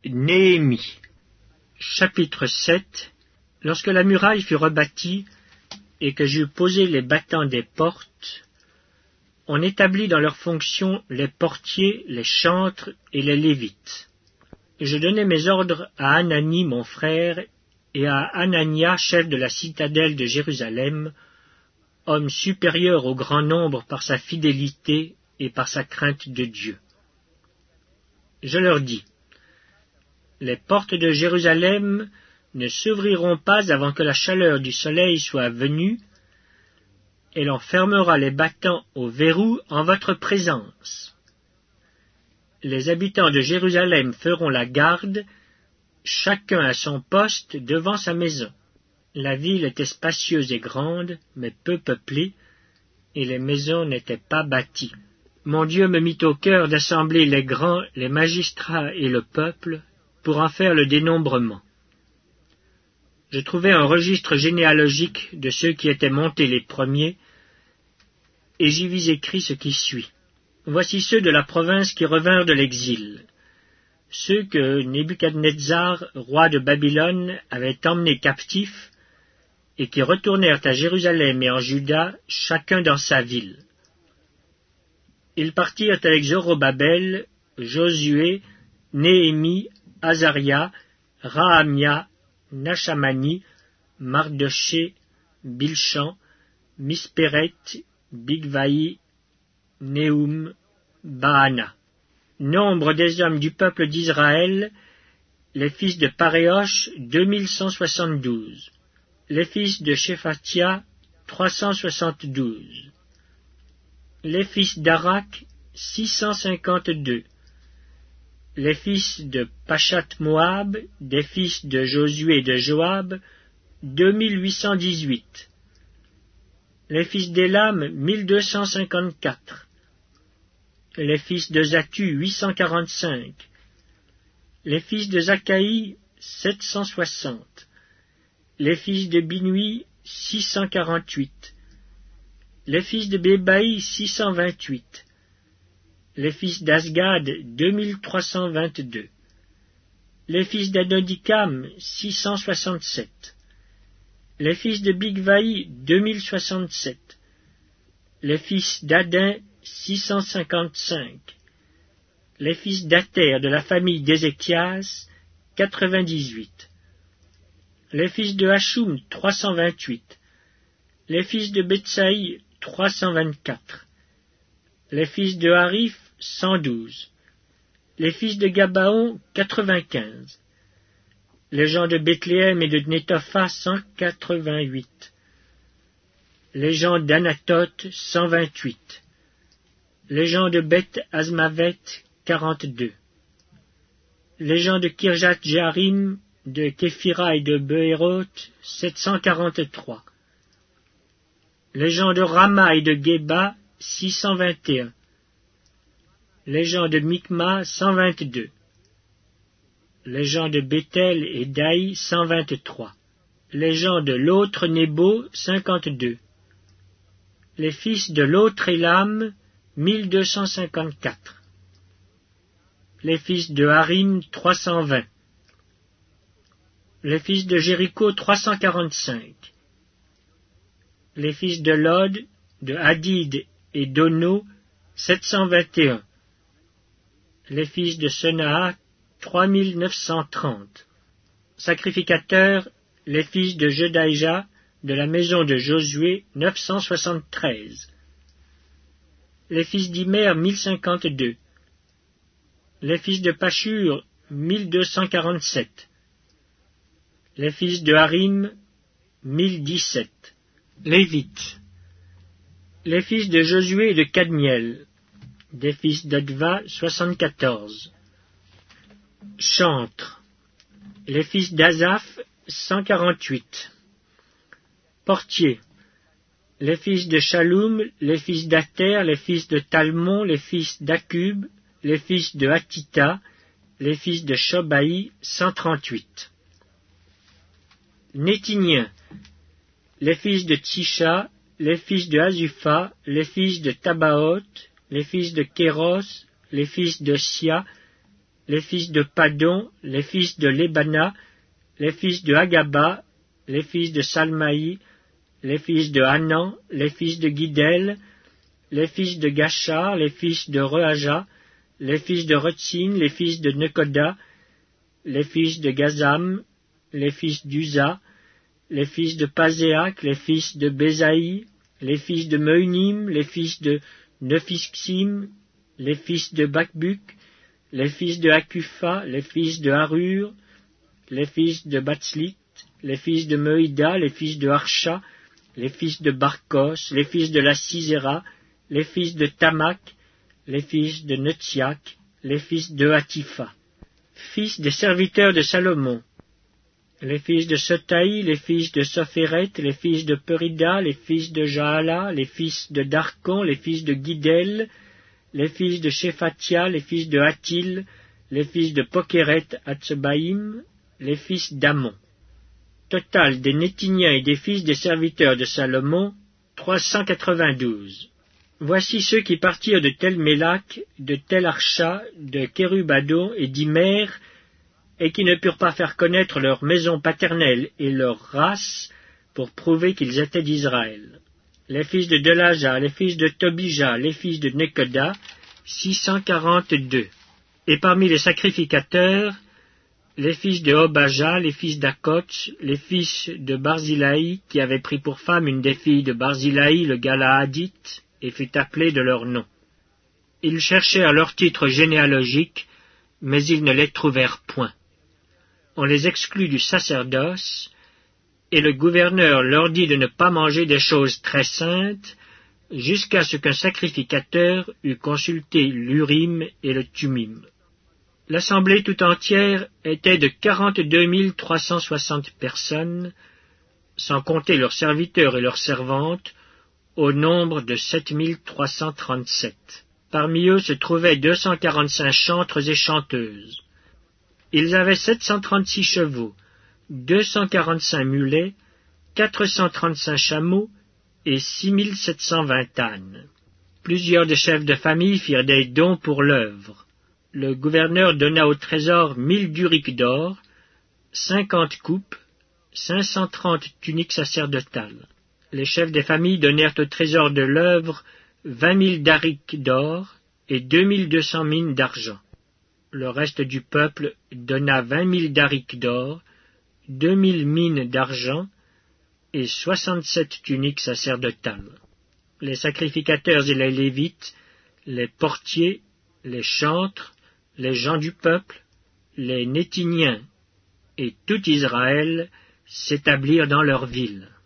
Néhémie. Chapitre 7. Lorsque la muraille fut rebâtie et que j'eus posé les battants des portes, on établit dans leurs fonctions les portiers, les chantres et les lévites. Je donnai mes ordres à Hanani mon frère et à Hanania chef de la citadelle de Jérusalem, homme supérieur au grand nombre par sa fidélité et par sa crainte de Dieu. Je leur dis: les portes de Jérusalem ne s'ouvriront pas avant que la chaleur du soleil soit venue, et l'on fermera les battants au verrou en votre présence. Les habitants de Jérusalem feront la garde, chacun à son poste devant sa maison. La ville était spacieuse et grande, mais peu peuplée, et les maisons n'étaient pas bâties. Mon Dieu me mit au cœur d'assembler les grands, les magistrats et le peuple, pour en faire le dénombrement. Je trouvai un registre généalogique de ceux qui étaient montés les premiers, et j'y vis écrit ce qui suit. Voici ceux de la province qui revinrent de l'exil, ceux que Nebuchadnezzar, roi de Babylone, avait emmenés captifs, et qui retournèrent à Jérusalem et en Juda, chacun dans sa ville. Ils partirent avec Zorobabel, Josué, Néhémie, Azaria, Rahamia, Nachamani, Mardoché, Bilchan, Mispéret, Bigvaï, Néhum, Baana. Nombre des hommes du peuple d'Israël, les fils de Paréosh, 2172. Les fils de Shephatia, 372. Les fils d'Arak, 652. Les fils de Pachat-Moab, des fils de Josué et de Joab, 2818. Les fils d'Élam, 1254. Les fils de Zatu, 845. Les fils de Zakaï, 760. Les fils de Binui, 648. Les fils de Bébaï, 628. Les fils d'Asgad, 2322. Les fils d'Adodikam, 667. Les fils de Bigvaï, 2067. Les fils d'Adin, 655. Les fils d'Ater de la famille d'Ézéchias, 98. Les fils de Hachum, 328. Les fils de Betsaï, 324. Les fils de Harif, 112. Les fils de Gabaon, 95. Les gens de Bethléem et de Netopha, 188. Les gens d'Anatoth, 128. Les gens de Beth Azmavet, 42. Les gens de Kirjath-Jearim, de Képhira et de Beéroth, 743. Les gens de Rama et de Geba, 621. Les gens de Mikma, 122. Les gens de Bethel et d'Aï, 123. Les gens de l'autre Nebo, 52. Les fils de l'autre Élam, 1254. Les fils de Harim, 320. Les fils de Jéricho, 345. Les fils de Lod, de Hadid et d'Ono, 721. Les fils de Senaha, 3930. Sacrificateurs, les fils de Jedaïja, de la maison de Josué, 973. Les fils d'Imer, 1052. Les fils de Pachur, 1247. Les fils de Harim, 1017. Lévites. Les fils de Josué et de Cadmiel. Des fils d'Adva, 74. Chantres. Les fils d'Azaph, 148. Portiers. Les fils de Shaloum, les fils d'Ater, les fils de Talmon, les fils d'Akub, les fils de Hatita, les fils de Shobaï, 138. Nétiniens. Les fils de Tsisha, les fils de Azupha, les fils de Tabaoth, les fils de Kéros, les fils de Sia, les fils de Padon, les fils de Lébana, les fils de Hagaba, les fils de Salmaï, les fils de Hanan, les fils de Guidel, les fils de Gachar, les fils de Rehaja, les fils de Retsin, les fils de Nekoda, les fils de Gazam, les fils d'Uza, les fils de Pazéac, les fils de Bézaï, les fils de Meunim, les fils de Nephixim, les fils de Bakbuk, les fils de Akufa, les fils de Harur, les fils de Batslit, les fils de Meuida, les fils de Harsha, les fils de Barkos, les fils de la Sisera, les fils de Tamak, les fils de Netziak, les fils de Hatifa. Fils des serviteurs de Salomon, les fils de Sotaï, les fils de Sophéret, les fils de Perida, les fils de Jaala, les fils de Darkon, les fils de Guidel, les fils de Shephatia, les fils de Hatil, les fils de Pokeret Hatsebaïm, les fils d'Amon. Total des Nétiniens et des fils des serviteurs de Salomon, 392. Voici ceux qui partirent de Tel-Mélak, de Tel-Archa, de Kérubadon et d'Imer, et qui ne purent pas faire connaître leur maison paternelle et leur race pour prouver qu'ils étaient d'Israël. Les fils de Delaja, les fils de Tobija, les fils de Nekoda, 642. Et parmi les sacrificateurs, les fils de Obaja, les fils d'Akotch, les fils de Barzilaï, qui avaient pris pour femme une des filles de Barzilaï, le Galaadite, et fut appelé de leur nom. Ils cherchèrent leur titre généalogique, mais ils ne les trouvèrent point. On les exclut du sacerdoce, et le gouverneur leur dit de ne pas manger des choses très saintes, jusqu'à ce qu'un sacrificateur eût consulté l'Urim et le Tumim. L'assemblée tout entière était de 42 360 personnes, sans compter leurs serviteurs et leurs servantes, au nombre de 7 337. Parmi eux se trouvaient 245 chantres et chanteuses. Ils avaient 736 chevaux, 245 mulets, 435 chameaux et 6720 ânes. Plusieurs des chefs de famille firent des dons pour l'œuvre. Le gouverneur donna au trésor 1000 duriques d'or, 50 coupes, 530 tuniques sacerdotales. Les chefs des familles donnèrent au trésor de l'œuvre 20 000 darics d'or et 2200 mines d'argent. Le reste du peuple donna 20 000 darics d'or, 2000 mines d'argent et 67 tuniques sacerdotales. Les sacrificateurs et les Lévites, les portiers, les chantres, les gens du peuple, les Nétiniens et tout Israël s'établirent dans leur ville.